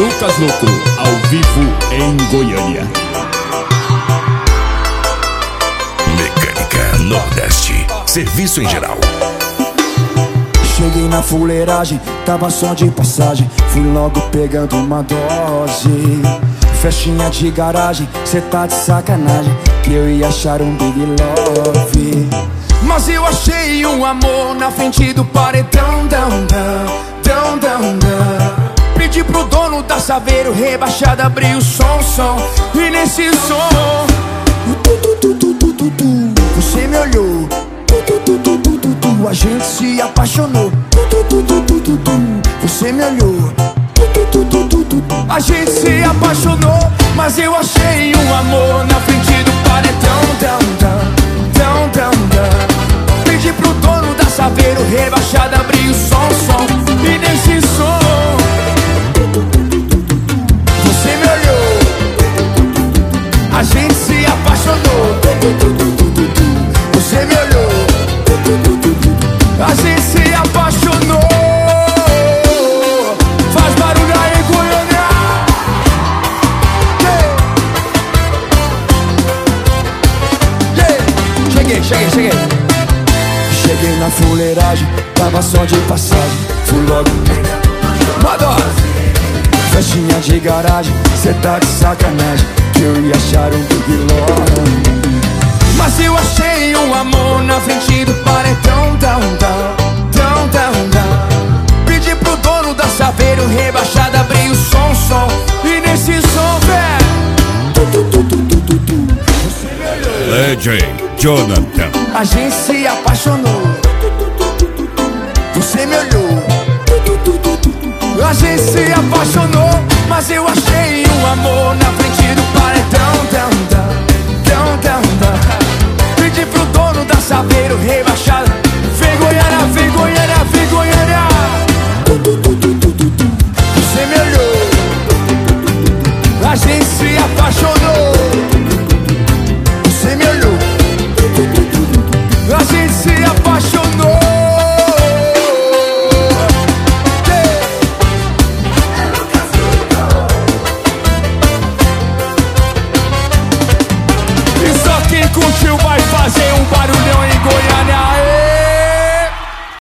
Lucas Louco, ao vivo em Goiânia. Mecânica Nordeste, serviço em geral. Cheguei na fuleiragem, tava só de passagem, fui logo pegando uma dose. Festinha de garagem, cê tá de sacanagem, que eu ia achar um big love. Mas eu achei um amor na frente do paredão, dão, dão, dão, dão. Pedi pro dono da Saveiro rebaixada abrir o som. E nesse som, você me olhou, a gente se apaixonou. Você me olhou, a gente se apaixonou. Mas eu achei um amor na frente do paredão, dão, dão, dão. Pedi pro dono da Saveiro rebaixada abrir o som. E nesse som, você me olhou, a gente se apaixonou. Você me olhou, a gente se apaixonou. Faz barulho aí, Goiânia. Cheguei. Cheguei na fuleiragem, tava só de passagem, fui logo Madonna. Festinha de garagem, cê tá de sacanagem, que eu ia achar um big love. Mas eu achei um amor na frente do paredão, dão, dão, dão, dão. Pedi pro dono da Saveiro rebaixada abrir o som. E nesse som, DJ Jonathan, a gente se apaixonou. Você me olhou, a gente se apaixonou. Mas eu achei um amor na frente do paredão, dão,